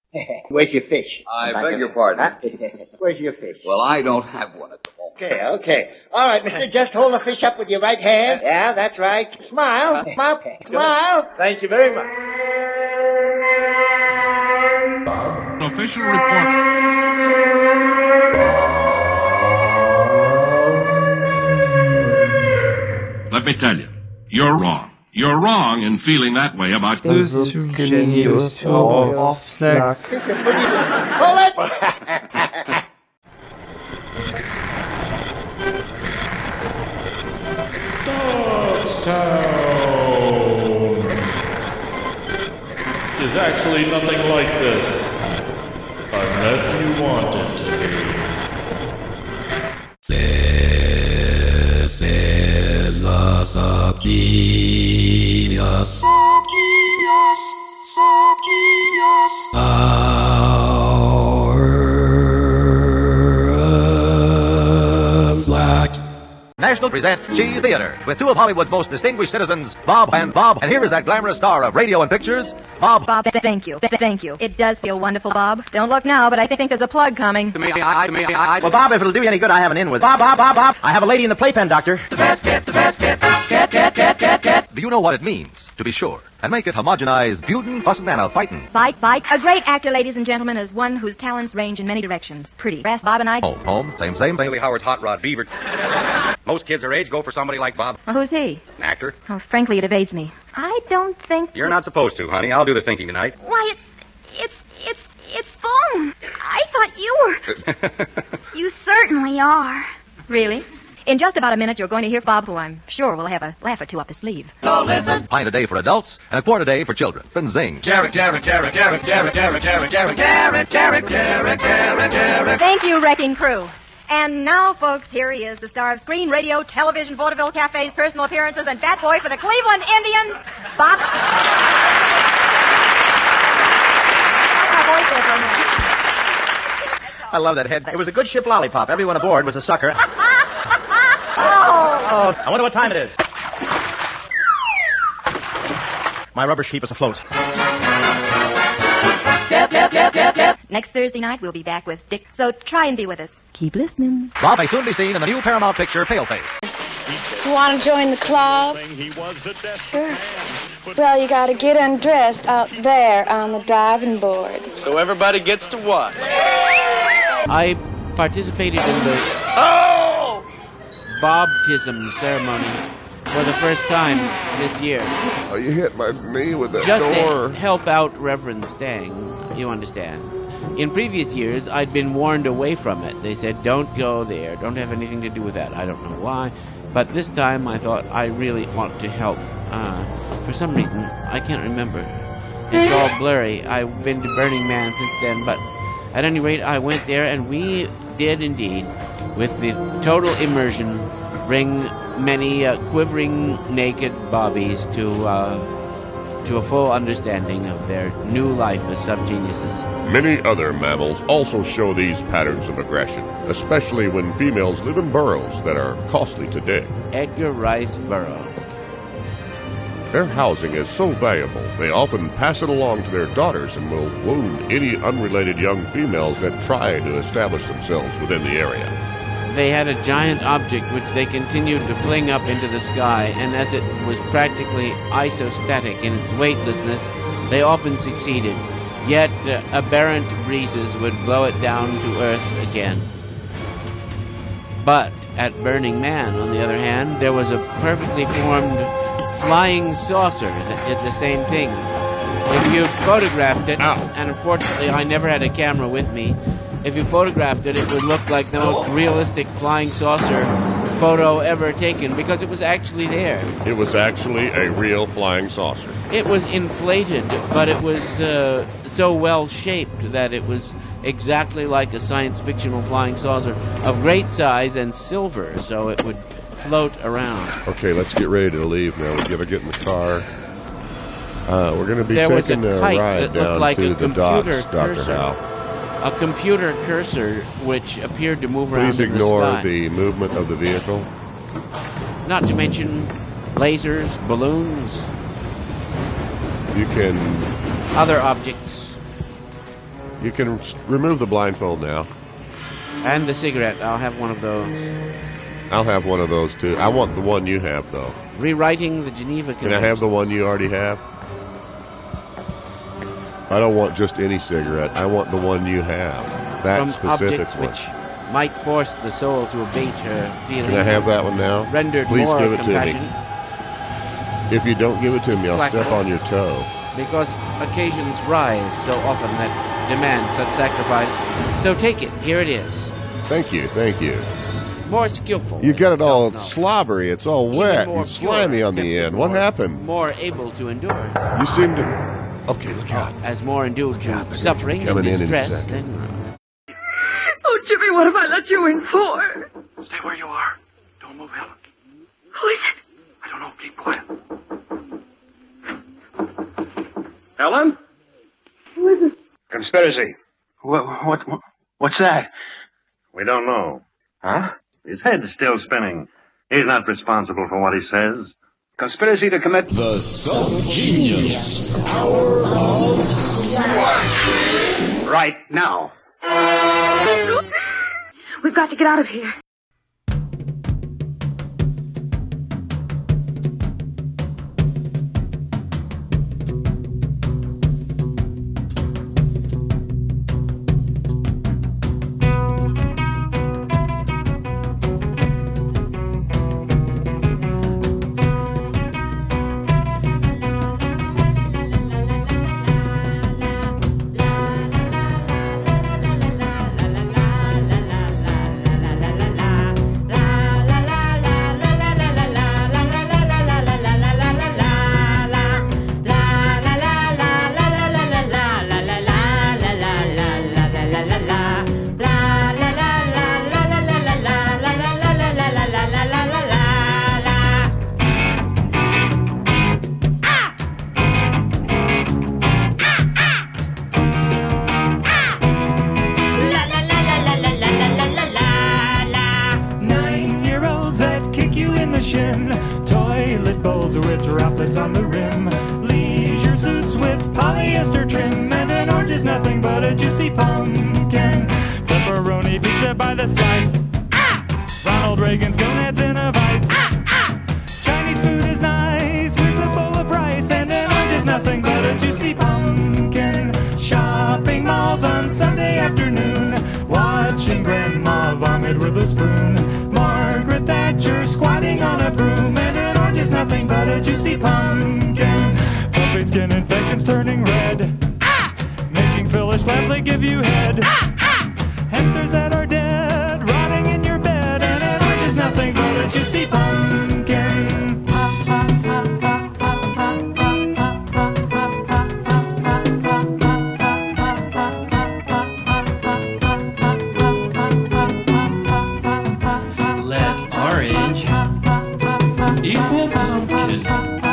Where's your fish? I beg your pardon. Where's your fish? Well, I don't have one at the moment. Okay. All right, mister, just hold the fish up with your right hand. Yeah, that's right. Smile. Smile. Thank you very much. Official report. Let me tell you, you're wrong. You're wrong in feeling that way about... Hold it! Dogstown is actually nothing like this, unless you want it to be. This is the Suckius Hour of Slack. National presents Cheese Theater with two of Hollywood's most distinguished citizens, Bob. And here is that glamorous star of radio and pictures, Bob. Bob, thank you. It does feel wonderful, Bob. Don't look now, but I think there's a plug coming. Well, Bob, if it'll do you any good, I have an in with Bob. I have a lady in the playpen, doctor. The best get. Do you know what it means, to be sure? And make it homogenize Buden, Fussin', and a fightin'. Psych. A great actor, ladies and gentlemen, is one whose talents range in many directions. Pretty. Brass, Bob and I... Home. Same. Bailey Howard's Hot Rod Beaver. Most kids our age go for somebody like Bob. Well, who's he? An actor. Oh, frankly, it evades me. I don't think... You're not supposed to, honey. I'll do the thinking tonight. Why, it's Spoon. I thought you were... You certainly are. Really? In just about a minute, you're going to hear Bob, who I'm sure will have a laugh or two up his sleeve. So listen. Pint a day for adults and a quart a day for children. Fin zing. Jarek. Thank you, Wrecking Crew. And now, folks, here he is, the star of screen, radio, television, vaudeville cafes, personal appearances, and bat boy for the Cleveland Indians, Bob... I love that head. It was a good ship lollipop. Everyone aboard was a sucker. Oh, I wonder what time it is. My rubber sheep is afloat. Next Thursday night, we'll be back with Dick, so try and be with us. Keep listening. Bob may soon be seen in the new Paramount picture, Paleface. You want to join the club? Sure. Well, you got to get undressed out there on the diving board. So everybody gets to what? I participated in the baptism ceremony for the first time this year. Oh, you hit my knee with that Just door. to help out Reverend Stang, you understand. In previous years, I'd been warned away from it. They said, don't go there, don't have anything to do with that. I don't know why. But this time I thought I really want to help. For some reason, I can't remember. It's all blurry. I've been to Burning Man since then, but at any rate, I went there, and we did indeed, with the total immersion, bring many quivering naked bobbies to a full understanding of their new life as subgeniuses. Many other mammals also show these patterns of aggression, especially when females live in burrows that are costly to dig. Edgar Rice Burroughs. Their housing is so valuable, they often pass it along to their daughters and will wound any unrelated young females that try to establish themselves within the area. They had a giant object which they continued to fling up into the sky, and as it was practically isostatic in its weightlessness, they often succeeded. Yet aberrant breezes would blow it down to earth again. But at Burning Man, on the other hand, there was a perfectly formed flying saucer that did the same thing. If you photographed it, and unfortunately I never had a camera with me, if you photographed it, it would look like the most realistic flying saucer photo ever taken, because it was actually there. It was actually a real flying saucer. It was inflated, but it was so well shaped that it was exactly like a science fictional flying saucer of great size and silver, so it would float around. Okay, let's get ready to leave now. We gotta get in the car. We're going to be taking a ride down like to the docks, Dr. Howe. A computer cursor which appeared to move around Please in the ignore sky. the movement of the vehicle. Not to mention lasers, balloons, You can... other objects. You can remove the blindfold now. And the cigarette. I'll have one of those. I'll have one of those, too. I want the one you have, though. Rewriting the Geneva Convention. Can I have the one you already have? I don't want just any cigarette. I want the one you have. That From specific objects one. which might force the soul to abate her feeling. Can I have that one now? Rendered Please more give it compassion. to me. If you don't give it to me, I'll Black step hole. on your toe. Because occasions rise so often that demand such sacrifice. So take it. Here it is. Thank you, thank you. More skillful. You got it all self-knowledge. slobbery. It's all wet more and slimy pure, on the end. What more- happened? More able to endure. You seem to... Okay, look out. As more endured to suffering and coming in a distress. second. Then Oh, Jimmy, what have I let you in for? Stay where you are. Don't move, Helen. Who is it? I don't know. Keep quiet. Helen? Who is it? Conspiracy. What's that? We don't know. Huh? His head's still spinning. He's not responsible for what he says. Conspiracy to commit... The Self-Genius Hour of Swag. Right now. We've got to get out of here. Toilet bowls with droplets on the rim, leisure suits with polyester trim, and an orange is nothing but a juicy pumpkin. Pepperoni pizza by the slice. Ronald Reagan's gonads in a vice. Chinese food is nice with a bowl of rice, and an orange is nothing but a juicy pumpkin. Shopping malls on Sunday afternoon, watching grandma vomit with a spoon. Margaret Thatcher squatting on a broom, and an orange is nothing but a juicy pumpkin. Puffy skin infections turning red, making Phyllis Schlafly give you head. Hamsters that are dead, rotting in your bed, and an orange is nothing but a juicy pumpkin. Let orange equal pumpkin.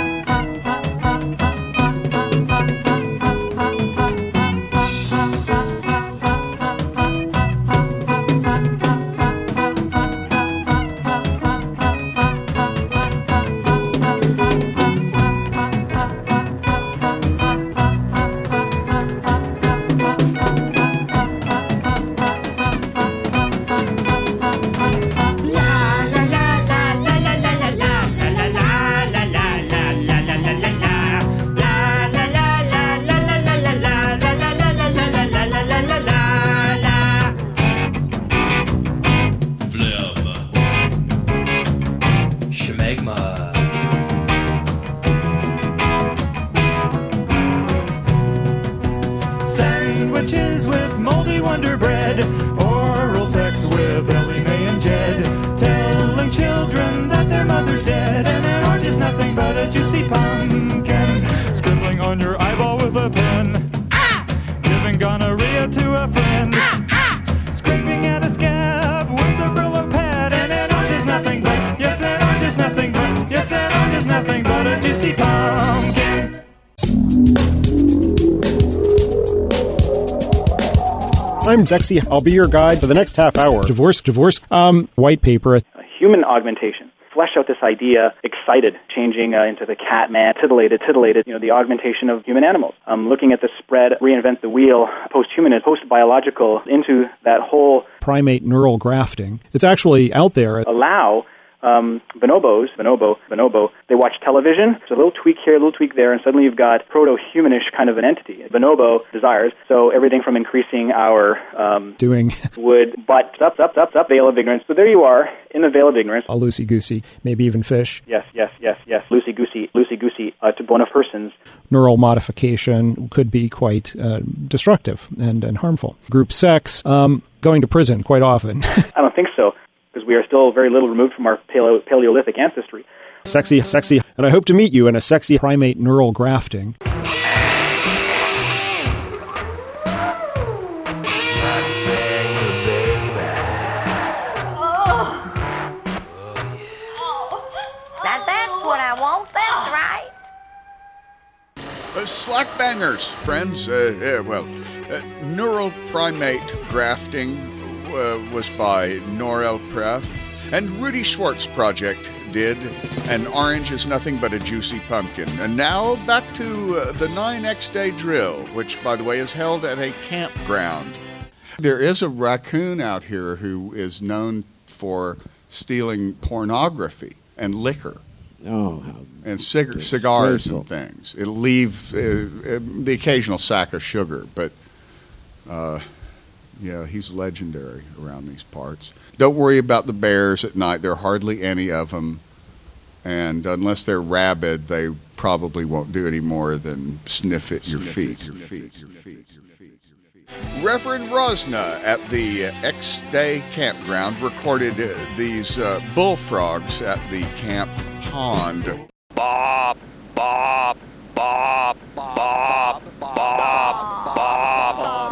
Sandwiches with moldy Wonder Bread, oral sex with Ellie Mae and Jed, telling children that their mother's dead, and an orange is nothing but a juicy pumpkin. Scribbling on your eyeball with a pen, giving gonorrhea to a friend, scraping at a scab with a Brillo pad, and an orange is nothing but, yes, an orange is nothing but, yes, an orange is nothing but a juicy pumpkin. I'm Zexy. I'll be your guide for the next half hour. Divorce, white paper. Human augmentation. flesh out this idea, excited, changing into the cat man, titillated, the augmentation of human animals. Looking at the spread, reinvent the wheel, post-humanist, post-biological, into that whole primate neural grafting. It's actually out there. Allow bonobos, they watch television, so a little tweak here, a little tweak there, and suddenly you've got proto-humanish kind of an entity. Bonobo desires, so everything from increasing our wood, but up, veil of ignorance. So there you are, in the veil of ignorance. A loosey-goosey, maybe even fish. Yes, loosey-goosey to bona persons. Neural modification could be quite destructive and harmful. Group sex, going to prison quite often. I don't think so, because we are still very little removed from our Paleolithic ancestry. Sexy, and I hope to meet you in a sexy primate neural grafting. That's what I want, that's right. Slack bangers, friends. Neural primate grafting was by Norel Pref, and Rudy Schwartz project did, and Orange is Nothing But a Juicy Pumpkin. And now back to the 9X Day Drill, which, by the way, is held at a campground. There is a raccoon out here who is known for stealing pornography and liquor. Oh, and cigars and things. It'll leave the occasional sack of sugar, but he's legendary around these parts. Don't worry about the bears at night. There are hardly any of them, and unless they're rabid, they probably won't do any more than sniff at your feet. Reverend Rosna at the X-Day campground recorded these bullfrogs at the camp pond. Bob, Bob, Bob, Bob, Bob, Bob, Bob,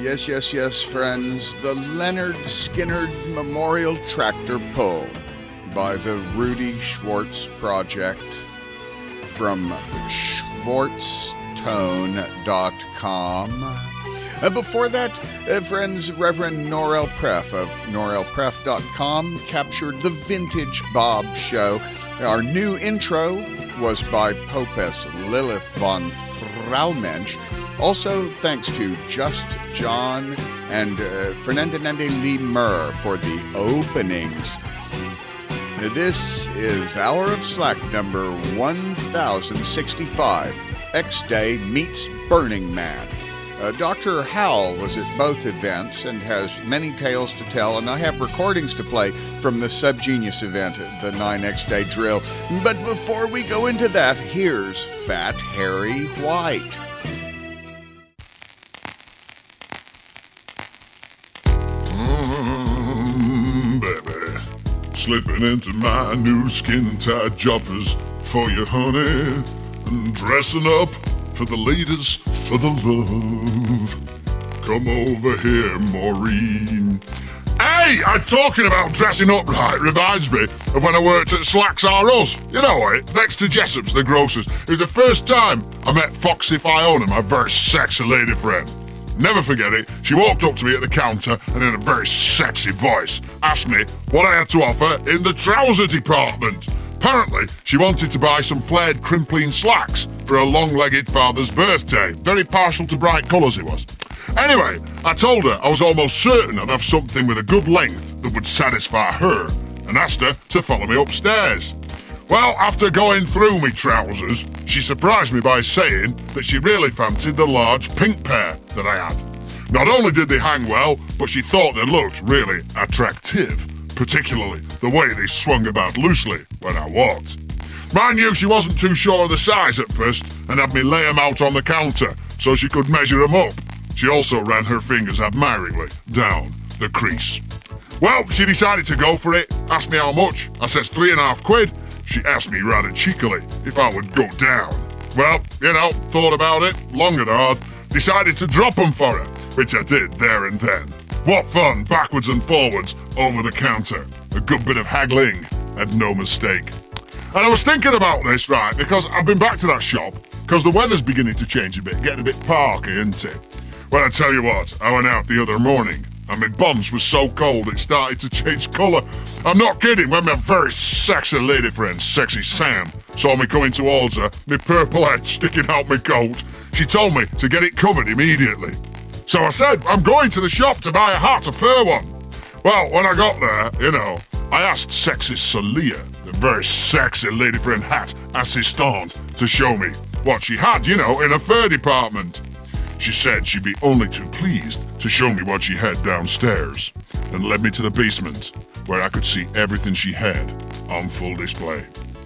Yes, friends. The Leonard Skinner Memorial Tractor Pull by the Rudy Schwartz Project from schwartztone.com. Before that, friends, Reverend Norel Preff of norelpreff.com captured the Vintage Bob Show. Our new intro was by Popess Lilith von Fraumensch. Also, thanks to Just John and Fernandinande Lee Murr for the openings. This is Hour of Slack number 1065. X-Day meets Burning Man. Dr. Howell was at both events and has many tales to tell, and I have recordings to play from the Subgenius event, the 9X-Day drill. But before we go into that, here's Fat Harry White. Baby, slipping into my new skin-tight jumpers for you, honey, and dressing up for the ladies, for the love. Come over here, Maureen. Hey, I'm talking about dressing up right. Reminds me of when I worked at Slacks R Us. You know it, next to Jessup's, the grocers. It was the first time I met Foxy Fiona, my very sexy lady friend. Never forget it, she walked up to me at the counter and in a very sexy voice asked me what I had to offer in the trouser department. Apparently, she wanted to buy some flared crimpline slacks for her long-legged father's birthday. Very partial to bright colours he was. Anyway, I told her I was almost certain I'd have something with a good length that would satisfy her, and asked her to follow me upstairs. Well, after going through me trousers, she surprised me by saying that she really fancied the large pink pair that I had. Not only did they hang well, but she thought they looked really attractive. Particularly the way they swung about loosely when I walked. Mind you, she wasn't too sure of the size at first and had me lay them out on the counter so she could measure them up. She also ran her fingers admiringly down the crease. Well, she decided to go for it, asked me how much. I says £3.50. She asked me rather cheekily if I would go down. Well, you know, thought about it, long and hard, decided to drop them for her, which I did there and then. What fun, backwards and forwards, over the counter. A good bit of haggling, and no mistake. And I was thinking about this, right, because I've been back to that shop, because the weather's beginning to change a bit, getting a bit parky, isn't it? Well, I tell you what, I went out the other morning, and my bums was so cold it started to change colour. I'm not kidding, when my very sexy lady friend, Sexy Sam, saw me coming towards her, my purple head sticking out my coat, she told me to get it covered immediately. So I said, I'm going to the shop to buy a hat, a fur one. Well, when I got there, you know, I asked Sexy Celia, the very sexy lady friend hat assistant, to show me what she had, you know, in a fur department. She said she'd be only too pleased to show me what she had downstairs, and led me to the basement, where I could see everything she had on full display.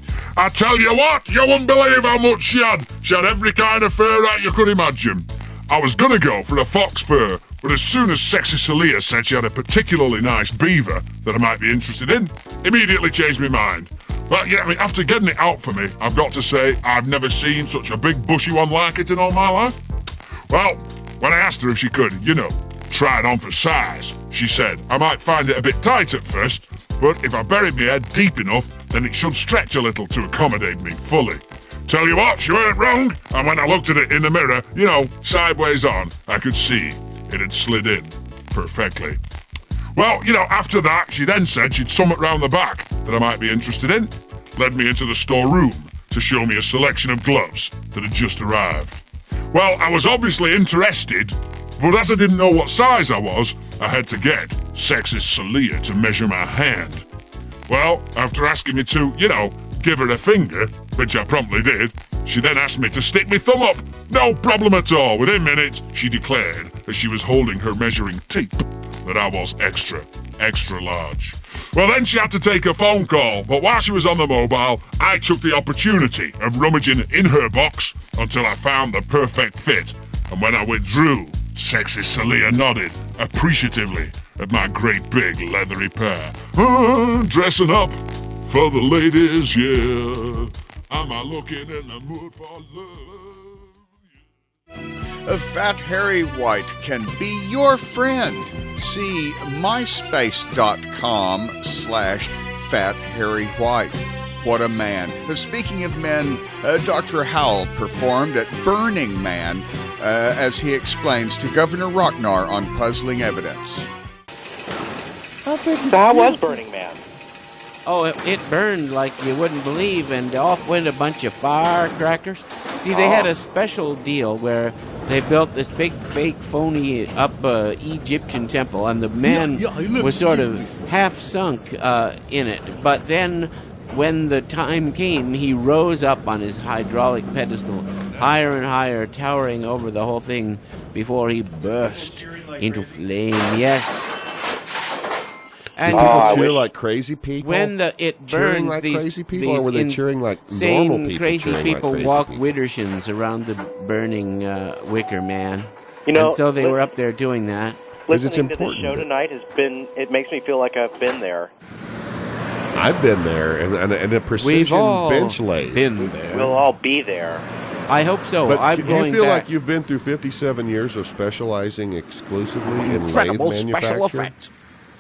I tell you what, you wouldn't believe how much she had. She had every kind of fur that you could imagine. I was gonna go for a fox fur, but as soon as Sexy Celia said she had a particularly nice beaver that I might be interested in, immediately changed my mind. But yeah, I mean, after getting it out for me, I've got to say I've never seen such a big bushy one like it in all my life. Well, when I asked her if she could, you know, try it on for size, she said I might find it a bit tight at first, but if I buried my head deep enough, then it should stretch a little to accommodate me fully. Tell you what, she weren't wrong, and when I looked at it in the mirror, you know, sideways on, I could see it had slid in perfectly. Well, you know, after that, she then said she'd sum it round the back that I might be interested in, led me into the storeroom to show me a selection of gloves that had just arrived. Well, I was obviously interested, but as I didn't know what size I was, I had to get Sexy Celia to measure my hand. Well, after asking me to, you know, give her a finger, which I promptly did, she then asked me to stick my thumb up. No problem at all. Within minutes, she declared, as she was holding her measuring tape, that I was extra large. Well, then she had to take a phone call, but while she was on the mobile, I took the opportunity of rummaging in her box until I found the perfect fit. And when I withdrew, Sexy Celia nodded appreciatively at my great big leathery pair. Dressing up for the ladies, yeah. Am I looking in the mood for love? Fat Harry White can be your friend. See myspace.com/ fat Harry White. What a man. Speaking of men, Dr. Howell performed at Burning Man as he explains to Governor Rocknar on puzzling evidence. So how was Burning Man? Oh, it burned like you wouldn't believe, and off went a bunch of firecrackers. See, they had a special deal where they built this big, fake, phony up Egyptian temple, and the man was sort of half sunk in it. But then, when the time came, he rose up on his hydraulic pedestal, higher and higher, towering over the whole thing, before he burst into flame. Yes. And people cheer like crazy people? When it burns, cheering like crazy people, or were they cheering like normal people? Crazy people like walk people? widdershins around the burning wicker man. You know, and so they were up there doing that. Listening to the show tonight it makes me feel like I've been there. I've been there, and a precision We've all bench lathe. been there. We'll all be there. I hope so. But do you feel back. like you've been through 57 years of specializing exclusively in lathe Incredible manufacturing? special effects.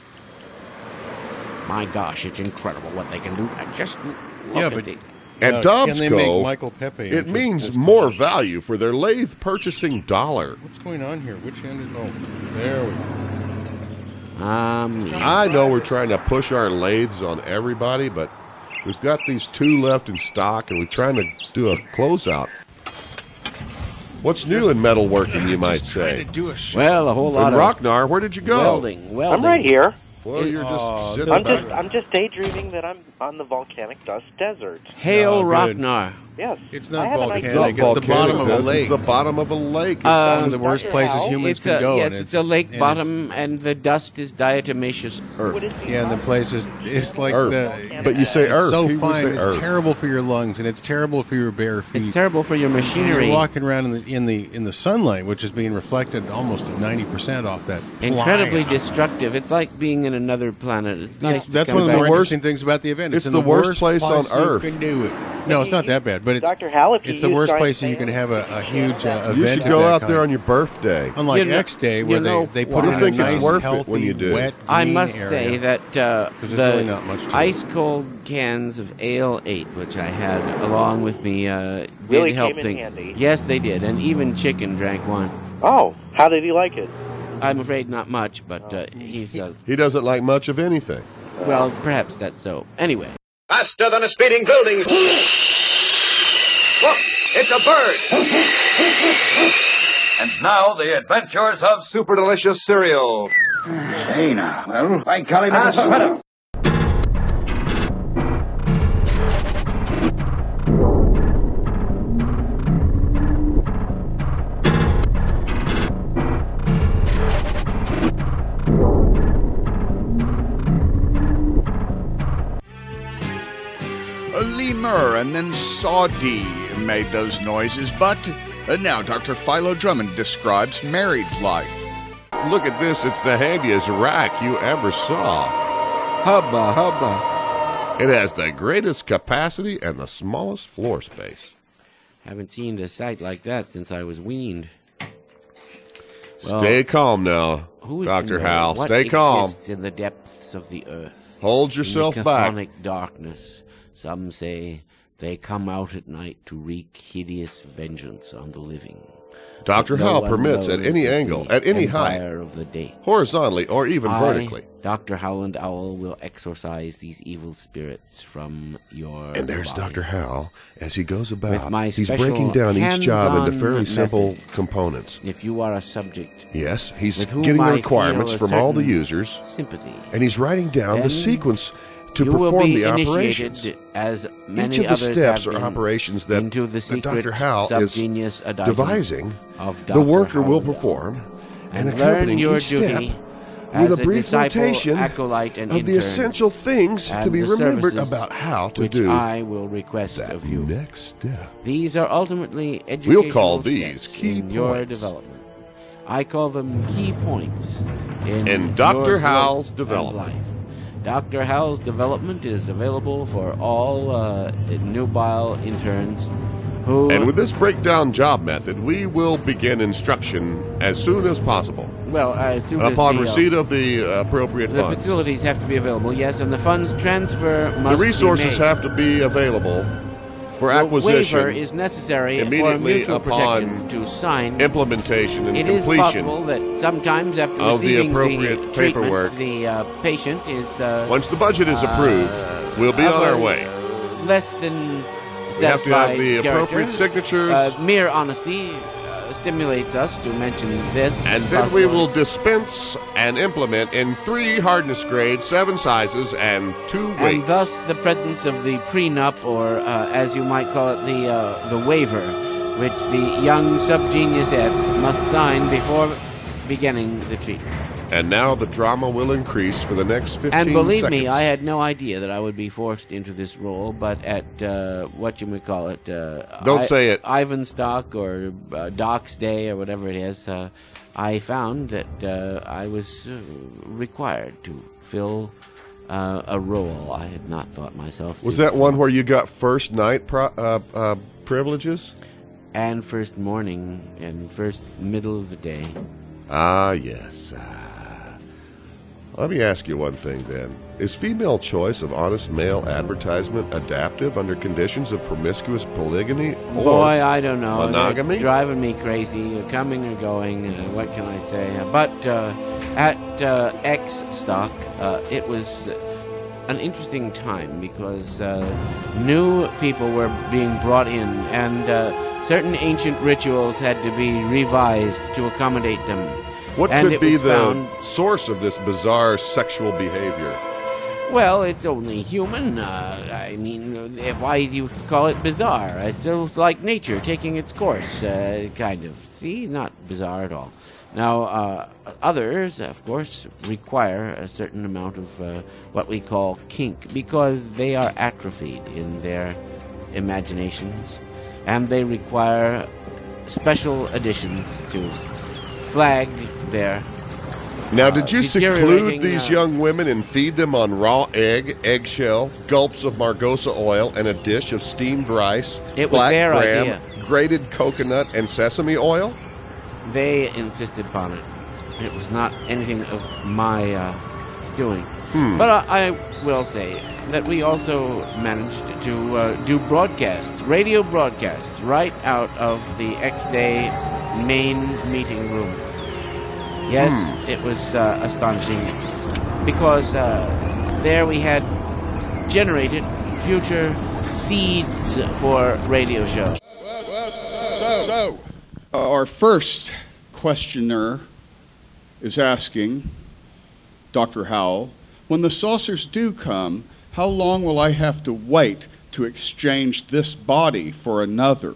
My gosh, it's incredible what they can do. Just look at it. At Can they make Dobsco, Michael Pepe it means more value for their lathe purchasing dollar. What's going on here? Which end is... Oh, there we go. I know we're trying to push our lathes on everybody, but we've got these 2 left in stock, and we're trying to do a closeout. What's new in metalworking, you might say? Well, a whole lot and of Rocknar, where did you go? welding. I'm right here. Well, you're just sitting back. I'm just daydreaming that I'm on the volcanic dust desert. Hail Rocknar. Yes. It's not I have a volcanic. nice It's the bottom of a lake. It's the bottom of a lake. It's one of the worst places humans can go. Yes, it's a lake bottom, and the dust is diatomaceous earth. Yeah, and the place is it's like earth. But you say earth. It's so People fine. say It's earth. terrible for your lungs, and it's terrible for your bare feet. It's terrible for your machinery. You're walking around in the sunlight, which is being reflected almost at 90% off that. Incredibly fly. destructive. It's like being in another planet. It's nice. That's to one of come the back. more interesting things about the event. It's in the worst place on earth. You can do it. No, it's not that bad, but it's Dr. Howell, if you it's the use worst giant place you can have a huge event. You should of go that out kind. there on your birthday. Unlike X Day, where they put it in a think it's nice, worth it healthy, when you do. wet, I green must area. say that there's really not much to it. ice cold cans of Ale 8, which I had along with me, Really did help came in things. handy. Yes, they did, and even Chicken drank one. Oh, how did he like it? I'm afraid not much, but he's He doesn't like much of anything. well, perhaps that's so. Anyway. Faster than a speeding building. Look, it's a bird. And now the adventures of Super delicious cereal. Say now. Well, why call him a sweater? Lemur and then Saudi made those noises, but now Dr. Philo Drummond describes married life. Look at this. It's the handiest rack you ever saw. Hubba, hubba. It has the greatest capacity and the smallest floor space. Haven't seen a sight like that since I was weaned. Well, Stay calm now, who is Dr. to know Howell. what Stay calm. exists in the depths of the earth. Hold yourself in the back. chthonic darkness. Some say they come out at night to wreak hideous vengeance on the living. Dr. But no Howell one permits at knows any of angle, the at any height, empire of the day. horizontally or even vertically. Dr. Howland Owl will exorcise these evil spirits from your And there's body. Dr. Howell as he goes about. With my He's special breaking down each job into hands-on fairly simple method. components. If you are a subject, Yes, he's with whom getting the I requirements feel a from all the certain users, sympathy, and he's writing down the then sequence to you will perform be the initiated, operations. as many Each of the others steps have or been, operations that, into the that secret Dr. Howell is subgenius adagio devising, of the Dr. worker will Howland perform, and and accompanying learn your each step duty with as a brief disciple, notation acolyte, and of the intern, essential things to and be the remembered services about how to which do I will request that of you. next step. These are ultimately educational We'll call these steps key in your points. development. I call them key points In Dr. your Howell's growth development. and life. Dr. Howell's development is available for all nubile interns who... And with this breakdown job method, we will begin instruction as soon as possible. Well, as soon as upon receipt of the appropriate the funds. facilities have to be available, yes, and the funds transfer must The resources be made. have to be available for The acquisition. waiver is necessary for immediately mutual upon protection to sign. implementation and It is completion possible that sometimes after of the receiving appropriate the paperwork. treatment, the patient is Once the budget is approved, we'll be on our way. Less than We have to have the satisfied appropriate character. signatures. Mere honesty stimulates us to mention this. And then we will dispense and implement in 3 hardness grades, 7 sizes, and 2 weights. And thus the presence of the prenup, or as you might call it, the waiver, which the young subgeniusettes must sign before beginning the treatment. And now the drama will increase for the next 15 And believe seconds. me, I had no idea that I would be forced into this role, but at Don't say it. Ivanstock or Doc's Day or whatever it is, I found that I was required to fill a role I had not thought myself. Was suited that one where you got first night privileges? And first morning and first middle of the day. Ah, yes. Let me ask you one thing then. Is female choice of honest male advertisement adaptive under conditions of promiscuous polygamy or Boy, I don't know. monogamy? They're driving me crazy, coming or going. What can I say? But at X Stock, it was an interesting time because new people were being brought in, and certain ancient rituals had to be revised to accommodate them. What and could it be was the found, source of this bizarre sexual behavior? Well, it's only human. I mean, why do you call it bizarre? It's like nature taking its course, kind of. See? Not bizarre at all. Now, others, of course, require a certain amount of what we call kink because they are atrophied in their imaginations, and they require special additions to flag their Now, did you seclude deteriorating, these young women and feed them on raw egg, eggshell, gulps of Margosa oil, and a dish of steamed rice, It was black their gram, idea. grated coconut, and sesame oil? They insisted upon it. It was not anything of my doing. But I will say that we also managed to do broadcasts, radio broadcasts, right out of the X-Day main meeting room. Yes, it was astonishing because there we had generated future seeds for radio shows. So, our first questioner is asking Dr. Howell, when the saucers do come, how long will I have to wait to exchange this body for another?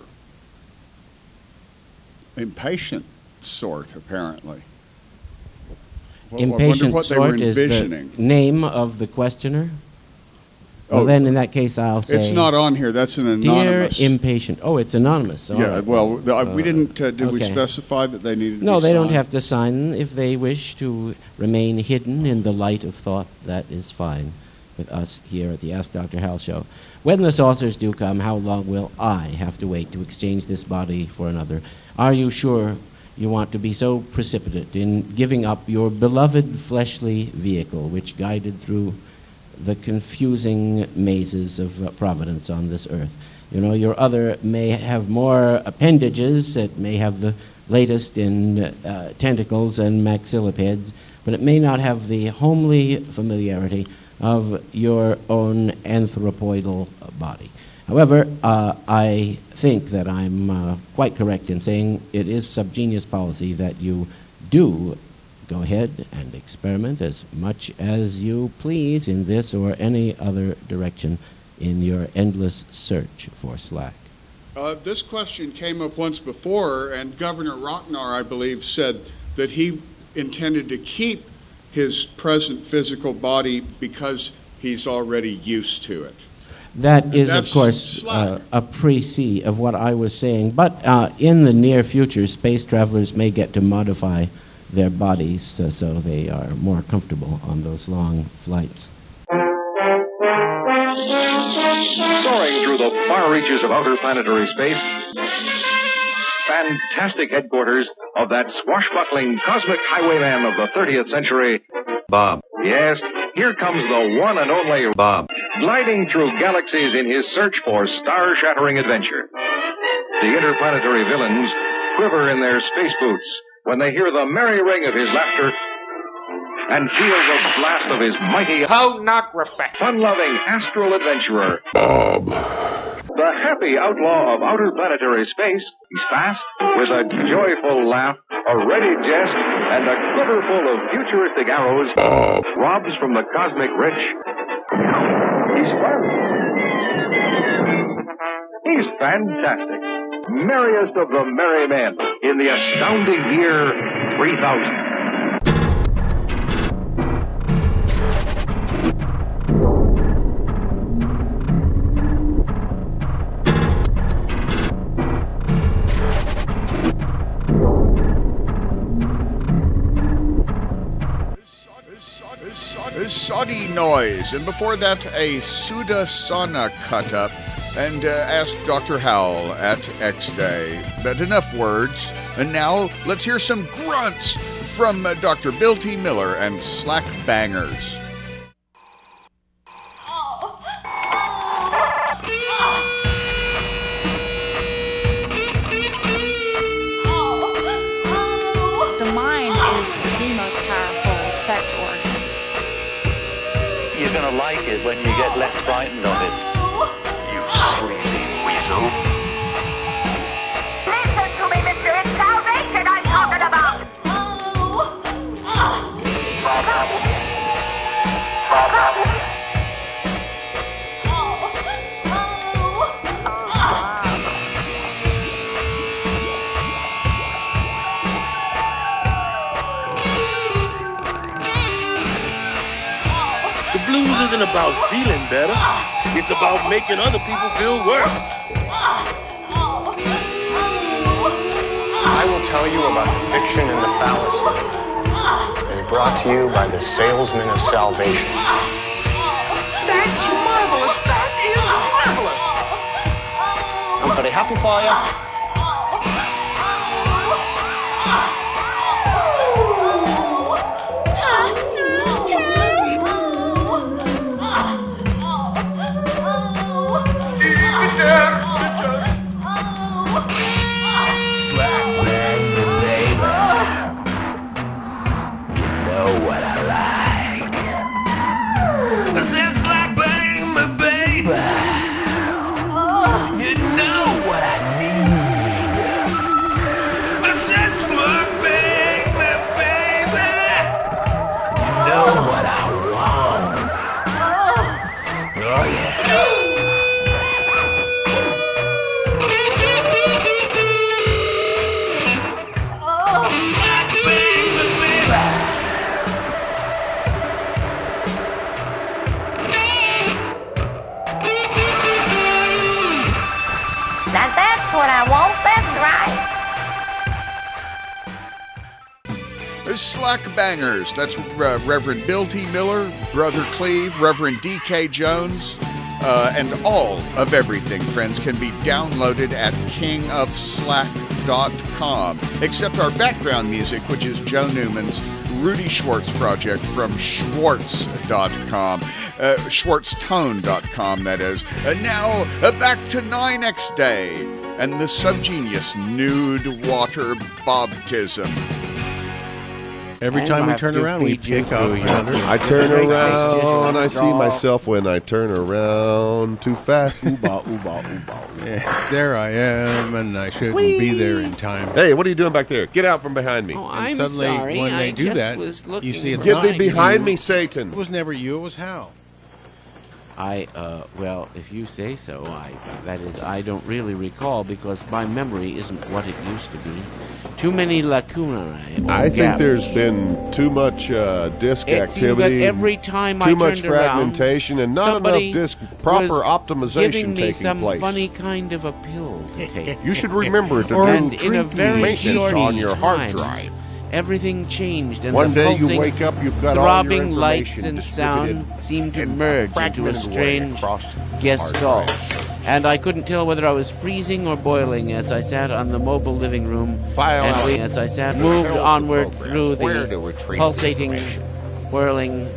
Impatient sort, apparently. I wonder Impatient what they were sort is the envisioning. name of the questioner. Well, Oh, then in that case, I'll say It's not on here. That's an anonymous. Dear impatient. Oh, it's anonymous. All Yeah, right. well, we didn't. Did we okay. specify that they needed to No, be they don't signed? have to sign if they wish to remain hidden in the light of thought. That is fine with us here at the Ask Dr. Hal show. When the saucers do come, how long will I have to wait to exchange this body for another? Are you sure you want to be so precipitate in giving up your beloved fleshly vehicle, which guided through the confusing mazes of providence on this earth? You know, your other may have more appendages, it may have the latest in tentacles and maxillipeds, but it may not have the homely familiarity of your own anthropoidal body. However, I think that I'm quite correct in saying it is subgenius policy that you do go ahead and experiment as much as you please in this or any other direction in your endless search for slack. This question came up once before, and Governor Rotnar, I believe, said that he intended to keep his present physical body because he's already used to it. That is, of That's course, slack. a précis of what I was saying. But in the near future, space travelers may get to modify their bodies so they are more comfortable on those long flights. Soaring through the far reaches of outer planetary space, fantastic headquarters of that swashbuckling cosmic highwayman of the 30th century, Bob. Yes, here comes the one and only Bob. Gliding through galaxies in his search for star-shattering adventure. The interplanetary villains quiver in their space boots when they hear the merry ring of his laughter and feel the blast of his mighty pornography. Fun-loving astral adventurer, Bob. the happy outlaw of outer planetary space. He's fast, with a joyful laugh, a ready jest, and a quiver full of futuristic arrows. Bob. Robs from the cosmic rich. He's fun. He's fantastic. Merriest of the merry men in the astounding year 3000. Soddy noise, and before that a Sudasana cut-up, and ask Dr. Howell at X-Day. But enough words, and now let's hear some grunts from Dr. Bill T. Miller and Slack Bangers. The mind is the most powerful sex organ. You're gonna like it when you get less frightened of it. You sleazy weasel. Listen to me, mister. It's salvation I'm talking about. Blues isn't about feeling better. It's about making other people feel worse. I will tell you about the fiction and the fallacy. It is brought to you by the salesman of salvation. That's marvelous. That is marvelous. I'm pretty happy for you. Slack Bangers. That's Reverend Bill T. Miller, Brother Cleve, Reverend D.K. Jones, and all of everything, friends, can be downloaded at kingofslack.com, except our background music, which is Joe Newman's Rudy Schwartz project from schwartz.com. Schwartztone.com, that is. Now, back to 9X Day and the subgenius nude water baptism. Every time we turn around, we pick up another. I turn around, I see myself when I turn around too fast. Yeah, there I am, and I shouldn't be there in time. Hey, what are you doing back there? Get out from behind me. Oh, I'm and suddenly, sorry. when they do that, you see it's Get thee behind me, Satan. It was never you, it was Hal. Well, if you say so, I don't really recall because my memory isn't what it used to be. Too many lacunae. I think there's been too much disk activity, every time too much fragmentation, and not enough disk proper optimization taking place. Some place. Funny kind of a pill to take. You should remember to do maintenance on your hard drive. everything changed, and One the day you pulsing, wake up, you've got all your throbbing lights information and sound distributed seemed to in merge into a fragmented way strange across gestalt. hard And I couldn't tell whether I was freezing or boiling as I sat on the mobile living room, and we, as I sat, moved onward through the pulsating, whirling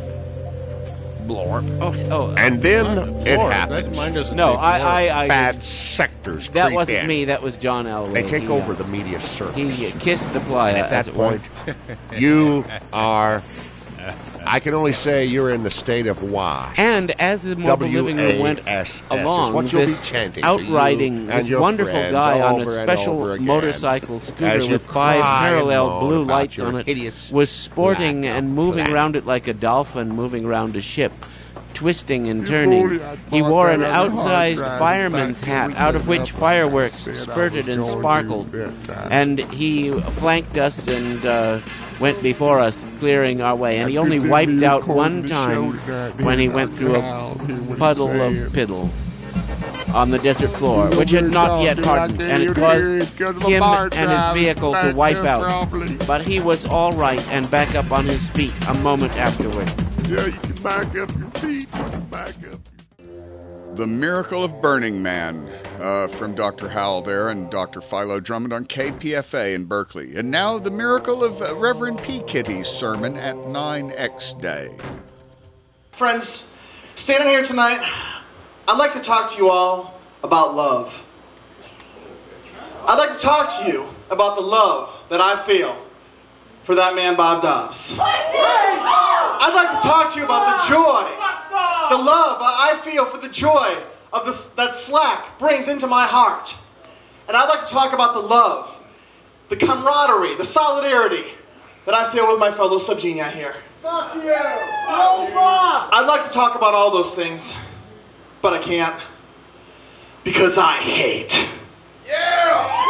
and then it Lord, happens. Mine doesn't No, say I bad sectors. That creep wasn't in. me. That was John Elway. They take over the media circus. He kissed the playa. At as that it were. point, you are. I can only say you're in the state of why. And as the mobile living room went along, what you'll this be chanting outriding for you and this your wonderful friends guy on a over and special over again, motorcycle scooter as you with 5 cry and parallel moan blue about lights your on it hideous was sporting lack and of moving plan. around it like a dolphin moving around a ship, twisting and turning. He wore an outsized fireman's hat, out of which fireworks spurted and sparkled, and he flanked us and went before us, clearing our way. And he only wiped out one time when he went through a puddle of piddle on the desert floor, which had not yet hardened, and it caused him and his vehicle to wipe out. But he was all right and back up on his feet a moment afterward. Yeah, you can back up your feet. You can back up. The Miracle of Burning Man from Dr. Howell there and Dr. Philo Drummond on KPFA in Berkeley. And now the Miracle of Reverend P. Kitty's sermon at 9X Day. Friends, standing here tonight, I'd like to talk to you all about love. I'd like to talk to you about the love that I feel for that man Bob Dobbs. I'd like to talk to you about the joy, the love I feel for the joy of that Slack brings into my heart. And I'd like to talk about the love, the camaraderie, the solidarity that I feel with my fellow subgenia here. Fuck you! Roll Bob! I'd like to talk about all those things, but I can't, because I hate. Yeah!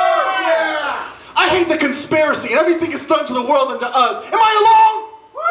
I hate the conspiracy and everything it's done to the world and to us. Am I alone?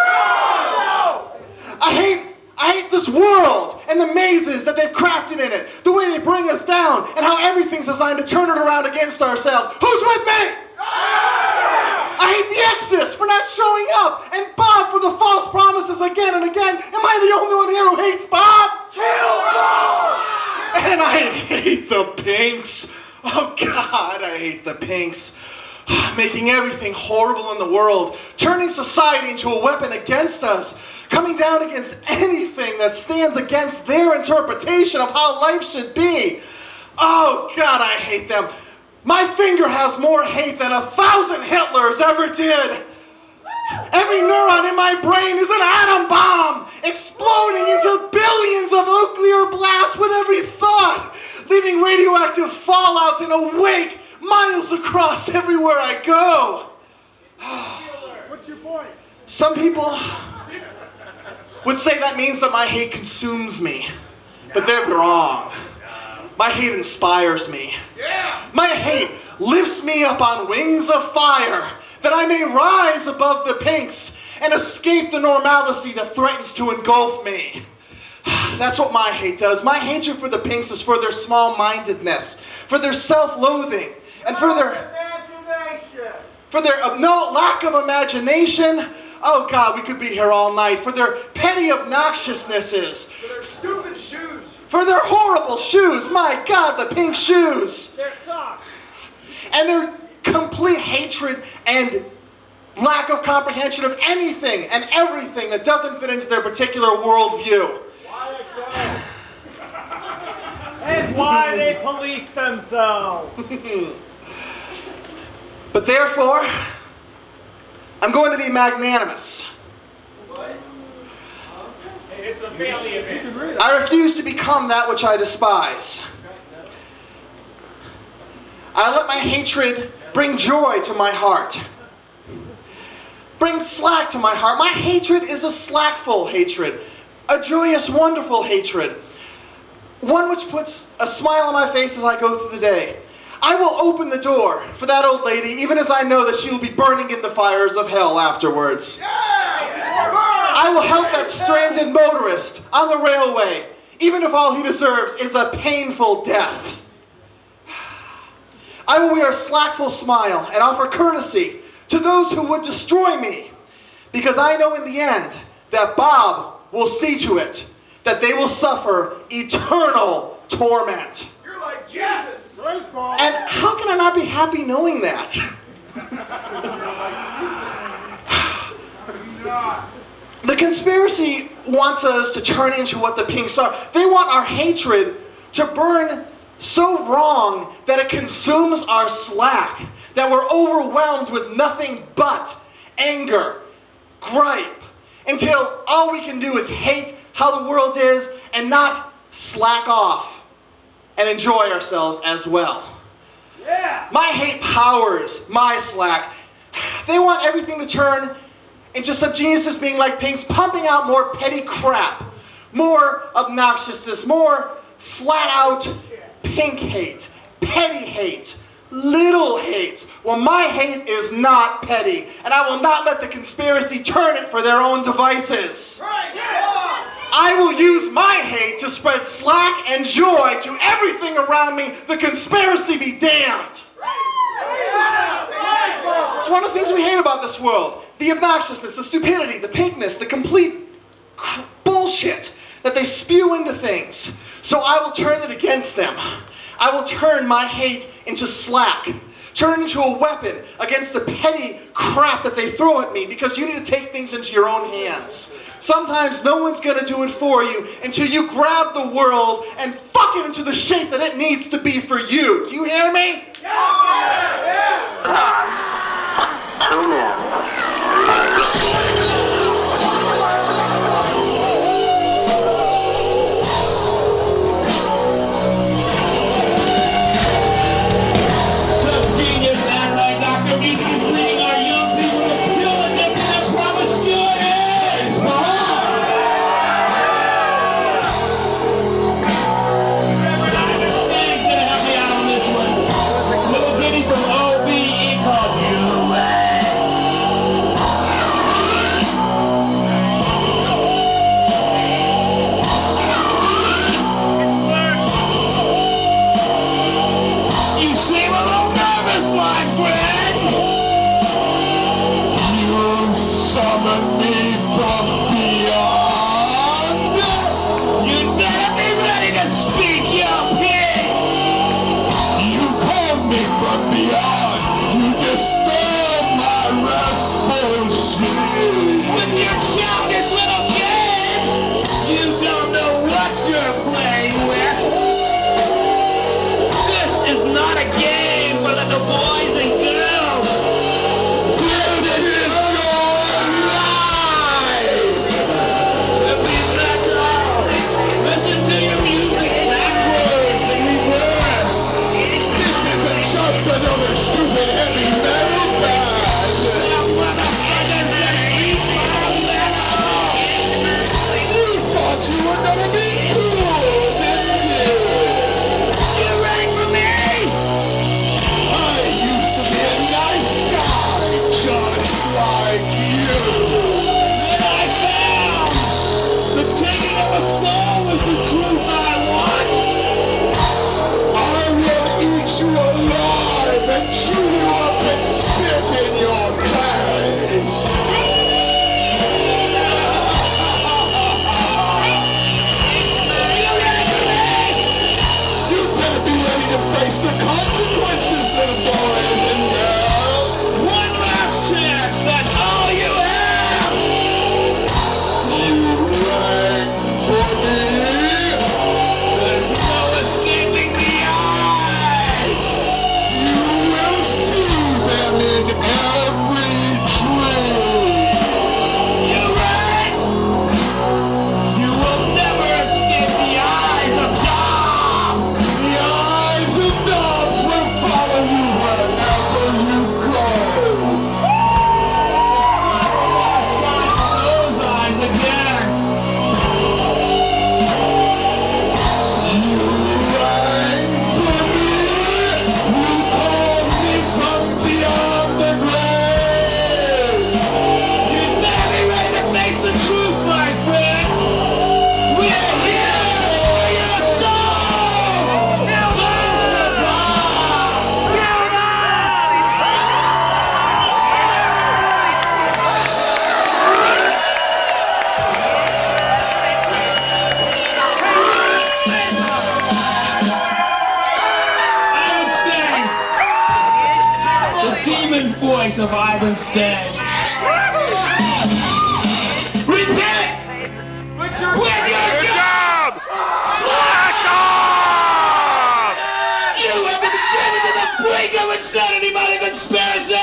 I hate this world and the mazes that they've crafted in it, the way they bring us down, and how everything's designed to turn it around against ourselves. Who's with me? I hate the Exodus for not showing up, and Bob for the false promises again and again. Am I the only one here who hates Bob? Kill Bob! And I hate the Pinks. Oh God, I hate the Pinks. Making everything horrible in the world, turning society into a weapon against us, coming down against anything that stands against their interpretation of how life should be. Oh God, I hate them. My finger has more hate than 1,000 Hitlers ever did. Every neuron in my brain is an atom bomb, exploding into billions of nuclear blasts with every thought, leaving radioactive fallout in a wake miles across everywhere I go. What's your point? Some people would say that means that my hate consumes me, but they're wrong. My hate inspires me. My hate lifts me up on wings of fire that I may rise above the Pinks and escape the normalcy that threatens to engulf me. That's what my hate does. My hatred for the Pinks is for their small-mindedness, for their self-loathing, and for their lack of imagination. Oh God, we could be here all night. For their petty obnoxiousnesses. For their stupid shoes. For their horrible shoes. My God, the pink shoes. Their socks. And their complete hatred and lack of comprehension of anything and everything that doesn't fit into their particular worldview. And why they police themselves. But therefore, I'm going to be magnanimous. Hey, this is a family event. I refuse to become that which I despise. I let my hatred bring joy to my heart. Bring slack to my heart. My hatred is a slackful hatred. A joyous, wonderful hatred. One which puts a smile on my face as I go through the day. I will open the door for that old lady, even as I know that she will be burning in the fires of hell afterwards. I will help that stranded motorist on the railway, even if all he deserves is a painful death. I will wear a slackful smile and offer courtesy to those who would destroy me, because I know in the end that Bob will see to it that they will suffer eternal torment. You're like Jesus. And how can I not be happy knowing that? The conspiracy wants us to turn into what the Pinks are. They want our hatred to burn so wrong that it consumes our slack, that we're overwhelmed with nothing but anger, gripe, until all we can do is hate how the world is and not slack off and enjoy ourselves as well. Yeah. My hate powers my slack. They want everything to turn into some geniuses being like Pinks, pumping out more petty crap, more obnoxiousness, more flat-out pink hate, petty hate, little hate. Well, my hate is not petty, and I will not let the conspiracy turn it for their own devices. Right, yeah. I will use my hate to spread slack and joy to everything around me. The conspiracy be damned. It's one of the things we hate about this world. The obnoxiousness, the stupidity, the pinkness, the complete bullshit that they spew into things. So I will turn it against them. I will turn my hate into slack. Turn it into a weapon against the petty crap that they throw at me, because you need to take things into your own hands. Sometimes no one's going to do it for you until you grab the world and fuck it into the shape that it needs to be for you. Do you hear me? Yeah. Tune in. Little bitty from OBE called you. survive instead. Repent! Quit your job! Slack off! You have been driven to the brink of insanity by the conspiracy!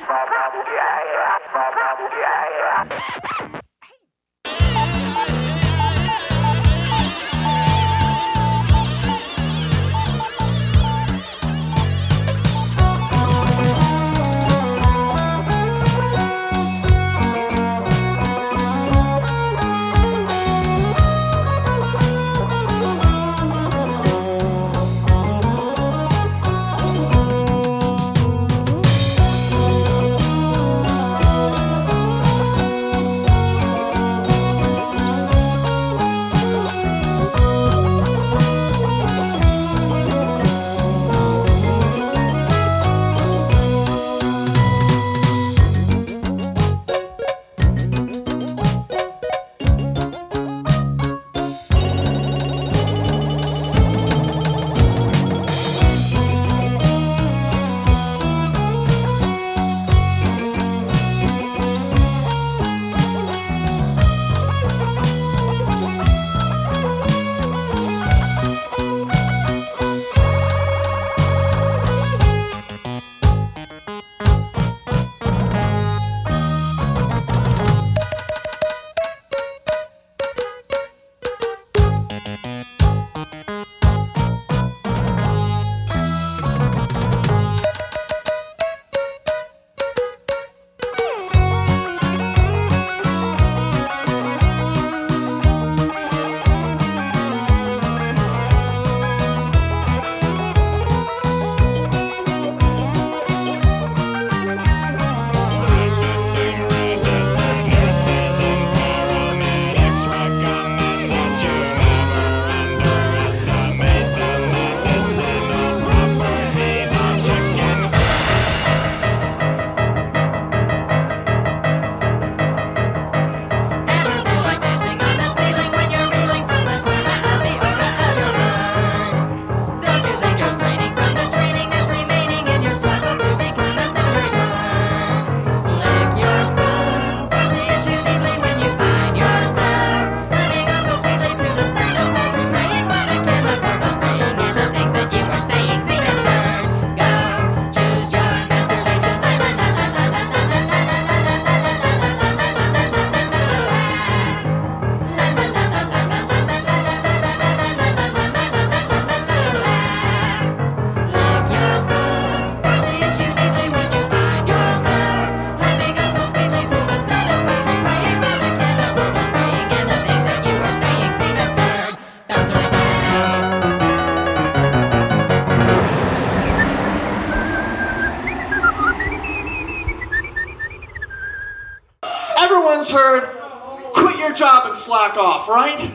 Everyone's heard, quit your job and slack off, right?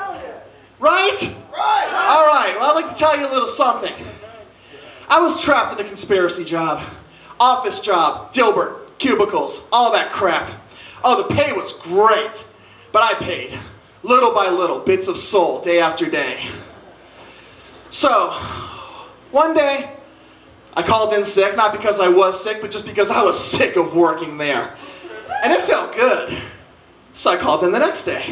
Right? All right, well, I'd like to tell you a little something. I was trapped in a conspiracy job. Office job, Dilbert, cubicles, all that crap. Oh, the pay was great, but I paid, little by little, bits of soul, day after day. So, one day, I called in sick, not because I was sick, but just because I was sick of working there. And it felt good. So I called in the next day.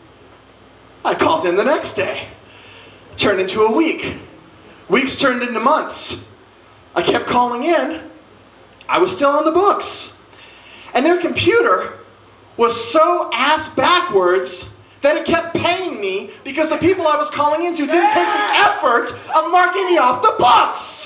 I called in the next day. Turned into a week. Weeks turned into months. I kept calling in. I was still on the books. And their computer was so ass backwards that it kept paying me because the people I was calling into didn't take the effort of marking me off the books.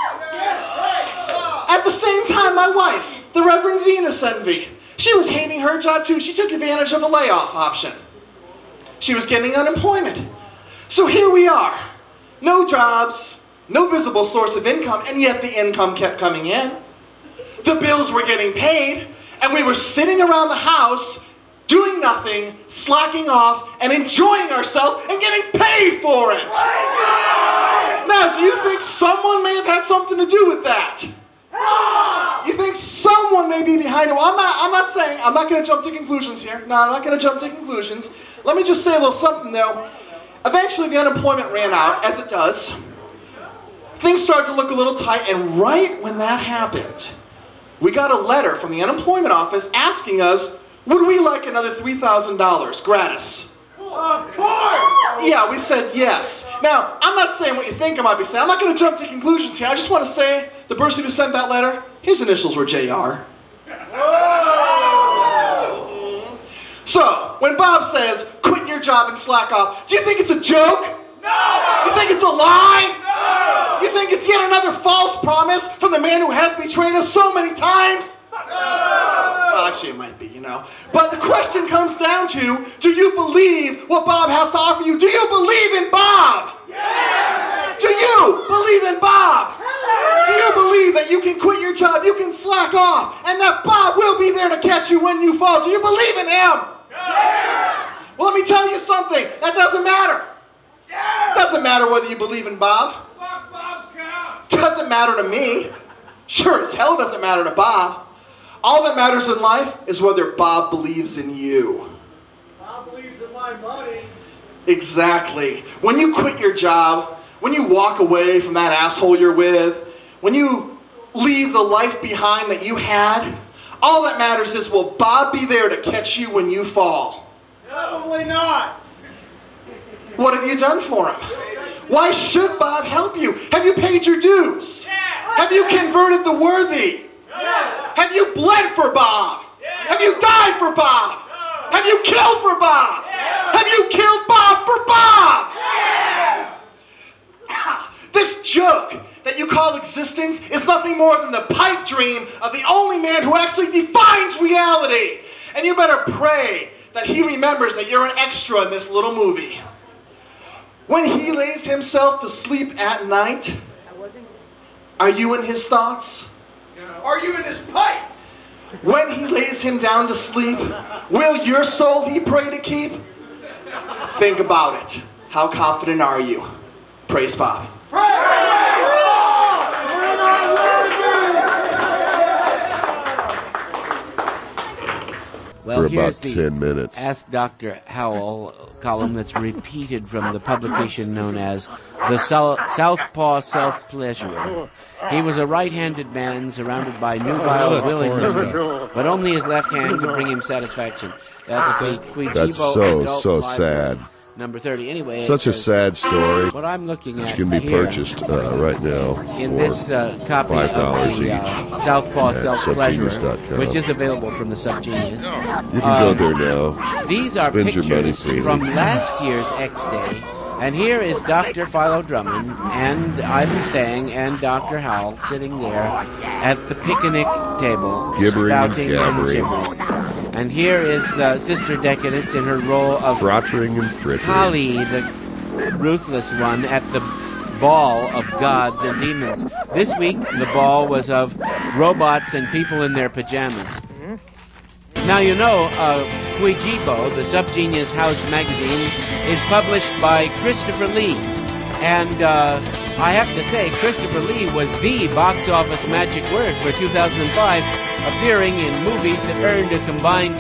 At the same time, my wife, the Reverend Venus Envy, she was hating her job too. She took advantage of a layoff option. She was getting unemployment. So here we are. No jobs, no visible source of income, and yet the income kept coming in. The bills were getting paid, and we were sitting around the house doing nothing, slacking off, and enjoying ourselves and getting paid for it. Now, do you think someone may have had something to do with that? You think someone may be behind it? Well, I'm not going to jump to conclusions here. No, I'm not going to jump to conclusions. Let me just say a little something, though. Eventually, the unemployment ran out, as it does. Things started to look a little tight, and right when that happened, we got a letter from the unemployment office asking us, would we like another $3,000 gratis? Of course! Yeah, we said yes. Now, I'm not saying what you think I might be saying. I'm not going to jump to conclusions here. I just want to say the person who sent that letter, his initials were JR. So, when Bob says, quit your job and slack off, do you think it's a joke? No! You think it's a lie? No! You think it's yet another false promise from the man who has betrayed us so many times? No! Well, actually, it might be, you know. But the question comes down to, do you believe what Bob has to offer you? Do you believe in Bob? Yes! Do you believe in Bob? Do you believe that you can quit your job, you can slack off, and that Bob will be there to catch you when you fall? Do you believe in him? Yes! Well, let me tell you something. That doesn't matter. Yes! Doesn't matter whether you believe in Bob. Fuck Bob's cow! Doesn't matter to me. Sure as hell doesn't matter to Bob. All that matters in life is whether Bob believes in you. Bob believes in my money. Exactly. When you quit your job, when you walk away from that asshole you're with, when you leave the life behind that you had, all that matters is, will Bob be there to catch you when you fall? Probably not. What have you done for him? Why should Bob help you? Have you paid your dues? Yes! Have you converted the worthy? Yes! Have you bled for Bob? Yes! Have you died for Bob? No! Have you killed for Bob? Yes! Have you killed Bob for Bob? Yes! This joke that you call existence is nothing more than the pipe dream of the only man who actually defines reality. And you better pray that he remembers that you're an extra in this little movie. When he lays himself to sleep at night, are you in his thoughts? Are you in his pipe? When he lays him down to sleep, will your soul he pray to keep? Think about it. How confident are you? Praise Bob. Well, for here's about the 10 minutes. Ask Dr. Howell column that's repeated from the publication known as The Southpaw Self-Pleasurer. He was a right-handed man surrounded by nubile willingness, but only his left hand could bring him satisfaction. That's the Quijibo That's so sad. Number 30. Anyway, Such a sad story. What I'm looking at which can be here, purchased right now in for this copy of $5 the each Southpaw at Self-Pleasurer, subgenius.com. which is available from the Subgenius. You can go there now. These are Spend your money pictures freely. from last year's X-Day. And here is Dr. Philo Drummond and Ivan Stang and Dr. Howell sitting there at the picnic table, Gibbering and spouting gabbering. gibbering. And here is Sister Decadence in her role of Frottering and frittering. Kali, the ruthless one, at the ball of gods and demons. This week, the ball was of robots and people in their pajamas. Now, you know, Quijibo, the Subgenius House magazine, is published by Christopher Lee. And I have to say, Christopher Lee was the box office magic word for 2005, appearing in movies that earned a combined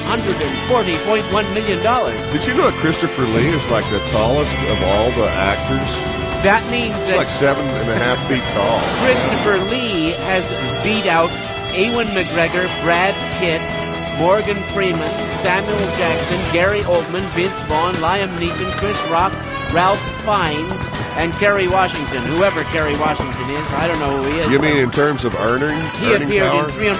$640.1 million. Did you know that Christopher Lee is like the tallest of all the actors? That means He's that like 7.5 feet tall. Christopher Lee has beat out Ewan McGregor, Brad Pitt, Morgan Freeman, Samuel Jackson, Gary Oldman, Vince Vaughn, Liam Neeson, Chris Rock, Ralph Fiennes, and Kerry Washington. Whoever Kerry Washington is, I don't know who he is. You mean in terms of earning He appeared power? in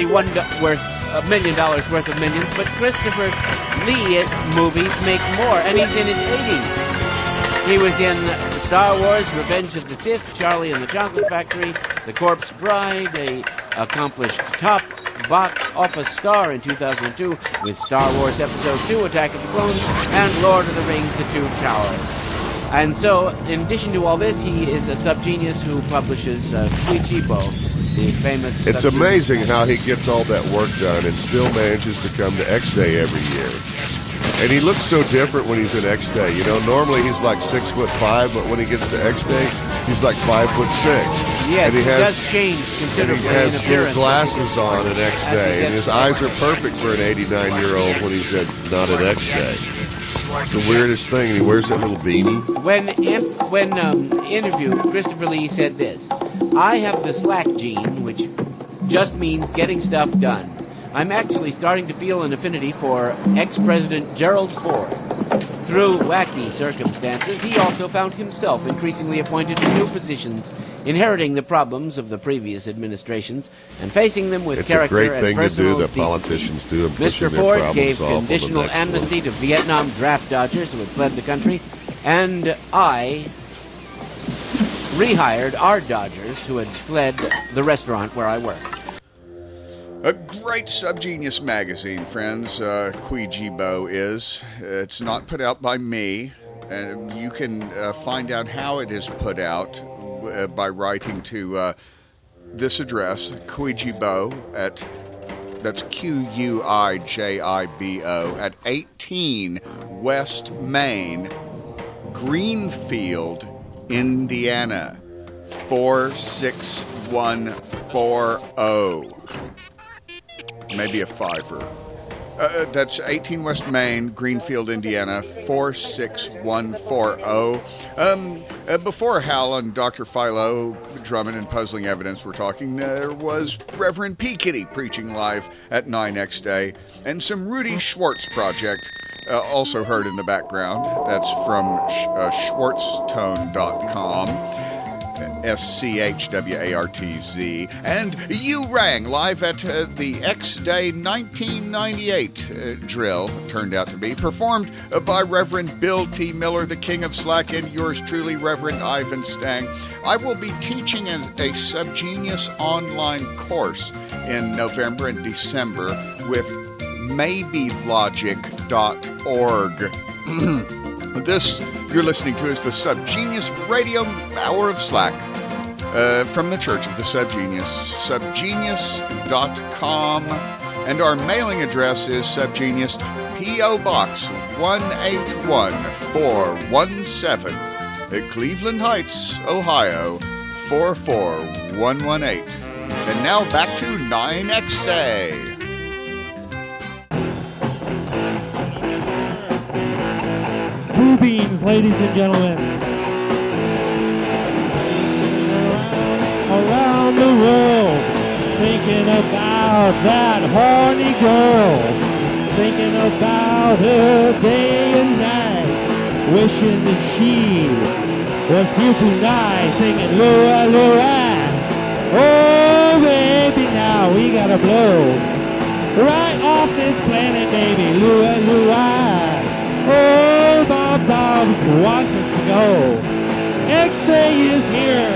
$341 million worth of Minions, but Christopher Lee movies make more, and he's in his 80s. He was in Star Wars, Revenge of the Sith, Charlie and the Chocolate Factory, The Corpse Bride, a accomplished top box office star in 2002 with Star Wars Episode 2, Attack of the Clones, and Lord of the Rings, The Two Towers. And so, in addition to all this, he is a subgenius who publishes Quijibo, the famous... It's amazing how he gets all that work done and still manages to come to X-Day every year. And he looks so different when he's in X-Day. You know, normally he's like 6'5", but when he gets to X-Day, he's like 5'6". Yes, and he does change considerably and he has in appearance. glasses on at X-Day, and his eyes are perfect for an 89-year-old when he's not at X-Day. It's the weirdest thing. He wears that little beanie. When interviewed, Christopher Lee said this: "I have the slack gene, which just means getting stuff done. I'm actually starting to feel an affinity for ex-President Gerald Ford. Through wacky circumstances, he also found himself increasingly appointed to new positions, inheriting the problems of the previous administrations and facing them with character and personal decency. It's a great thing to do that decency. politicians do. And Mr. Ford gave conditional amnesty to Vietnam draft dodgers who had fled the country, and I rehired our dodgers who had fled the restaurant where I worked. A great Subgenius magazine, friends. Ouijibo is. It's not put out by me, and you can find out how it is put out by writing to this address, Ouijibo that's Q-U-I-J-I-B-O at 18 West Main, Greenfield, Indiana, 46140. Maybe a fiver. That's 18 West Main, Greenfield, Indiana, 46140. Before Hal and Dr. Philo Drummond and Puzzling Evidence were talking, there was Reverend P. Kitty preaching live at 9XDay, and some Rudy Schwartz project also heard in the background. That's from schwartztone.com. SCHWARTZ. And you rang live at the X-Day 1998 drill, turned out to be, performed by Reverend Bill T. Miller, the King of Slack, and yours truly, Reverend Ivan Stang. I will be teaching a Subgenius online course in November and December with maybelogic.org. This you're listening to is the Subgenius Radio Hour of Slack from the Church of the Subgenius, subgenius.com. And our mailing address is Subgenius, P.O. Box 181417, Cleveland Heights, Ohio, 44118. And now back to 9XDay. Two beans, ladies and gentlemen. Around the world, thinking about that horny girl, thinking about her day and night, wishing that she was here tonight, singing Lua Lua. Oh baby, now we gotta blow right off this planet, baby, Lua Lua. Oh, Bob Dobbs wants us to go. X-Day is here.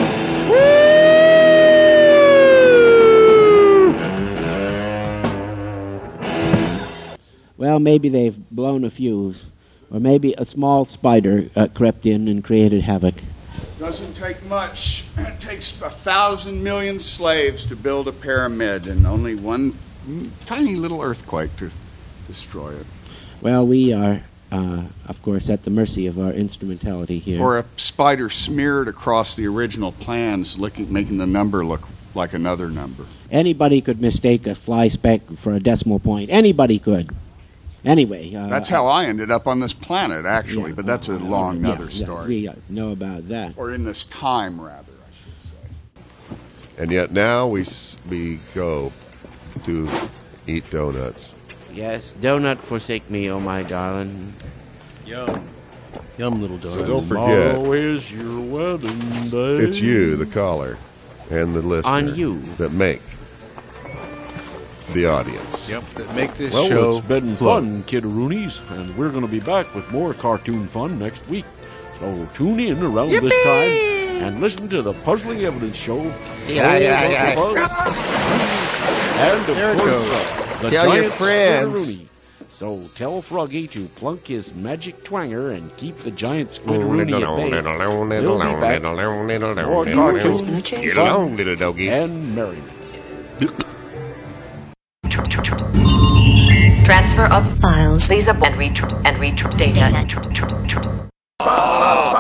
Woo! Well, maybe they've blown a fuse, or maybe a small spider crept in and created havoc. Doesn't take much. It takes 1,000 million slaves to build a pyramid, and only one tiny little earthquake to destroy it. Well, we are, of course, at the mercy of our instrumentality here. Or a spider smeared across the original plans, making the number look like another number. Anybody could mistake a fly speck for a decimal point. Anybody could. Anyway. That's how I ended up on this planet, actually, but that's a long other story. We know about that. Or in this time, rather, I should say. And yet now we go to eat donuts. Yes, donut forsake me, oh my darling. Yum. Yum, little donut. So don't forget. Tomorrow is your wedding day. It's you, the caller, and the listener. On you. That make the audience. Yep, that make this well, show it's been float. fun, kiddaroonies, and we're going to be back with more cartoon fun next week. So tune in around this time and listen to the Puzzling Evidence Show. Yeah. And of There it course, goes. the Tell your giant friends. Squiddaroonie. So tell Froggy to plunk his magic twanger and keep the giant Squiddaroonie at bay. We'll be back. More cartoons, Get along, little doggy. and merriment. Transfer of files. Please and retrieve data.